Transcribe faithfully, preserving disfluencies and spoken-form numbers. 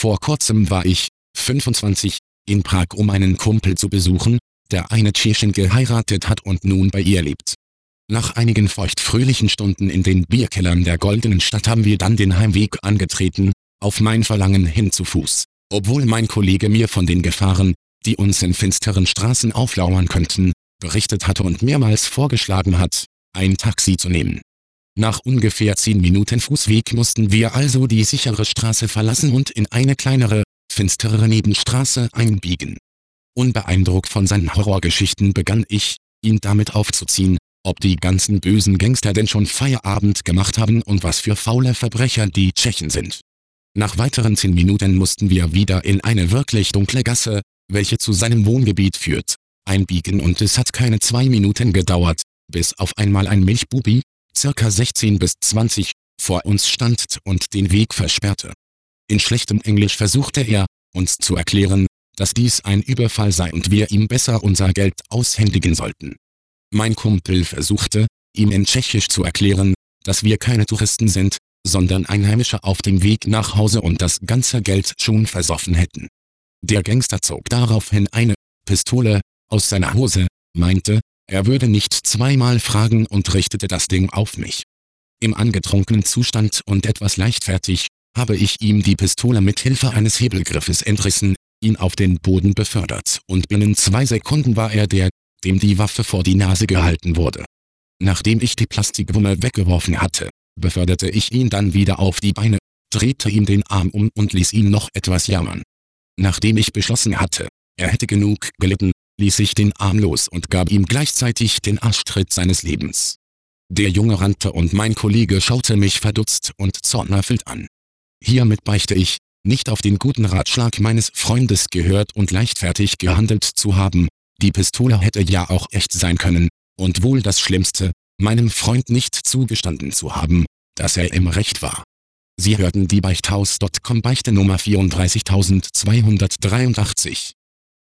Vor kurzem war ich, fünfundzwanzig, in Prag, um einen Kumpel zu besuchen, der eine Tschechin geheiratet hat und nun bei ihr lebt. Nach einigen feuchtfröhlichen Stunden in den Bierkellern der Goldenen Stadt haben wir dann den Heimweg angetreten, auf mein Verlangen hin zu Fuß, obwohl mein Kollege mir von den Gefahren, die uns in finsteren Straßen auflauern könnten, berichtet hatte und mehrmals vorgeschlagen hat, ein Taxi zu nehmen. Nach ungefähr zehn Minuten Fußweg mussten wir also die sichere Straße verlassen und in eine kleinere, finsterere Nebenstraße einbiegen. Unbeeindruckt von seinen Horrorgeschichten begann ich, ihn damit aufzuziehen, ob die ganzen bösen Gangster denn schon Feierabend gemacht haben und was für faule Verbrecher die Tschechen sind. Nach weiteren zehn Minuten mussten wir wieder in eine wirklich dunkle Gasse, welche zu seinem Wohngebiet führt, einbiegen und es hat keine zwei Minuten gedauert, bis auf einmal ein Milchbubi, circa sechzehn bis zwanzig, vor uns stand und den Weg versperrte. In schlechtem Englisch versuchte er, uns zu erklären, dass dies ein Überfall sei und wir ihm besser unser Geld aushändigen sollten. Mein Kumpel versuchte, ihm in Tschechisch zu erklären, dass wir keine Touristen sind, sondern Einheimische auf dem Weg nach Hause und das ganze Geld schon versoffen hätten. Der Gangster zog daraufhin eine Pistole aus seiner Hose, meinte, er würde nicht zweimal fragen und richtete das Ding auf mich. Im angetrunkenen Zustand und etwas leichtfertig, habe ich ihm die Pistole mit Hilfe eines Hebelgriffes entrissen, ihn auf den Boden befördert und binnen zwei Sekunden war er der, dem die Waffe vor die Nase gehalten wurde. Nachdem ich die Plastikwumme weggeworfen hatte, beförderte ich ihn dann wieder auf die Beine, drehte ihm den Arm um und ließ ihn noch etwas jammern. Nachdem ich beschlossen hatte, er hätte genug gelitten, ließ ich den Arm los und gab ihm gleichzeitig den Arschtritt seines Lebens. Der Junge rannte und mein Kollege schaute mich verdutzt und zornerfüllt an. Hiermit beichte ich, nicht auf den guten Ratschlag meines Freundes gehört und leichtfertig gehandelt zu haben. Die Pistole hätte ja auch echt sein können, und wohl das Schlimmste, meinem Freund nicht zugestanden zu haben, dass er im Recht war. Sie hörten die Beichthaus Punkt com Beichte Nummer vierunddreißigtausendzweihundertdreiundachtzig.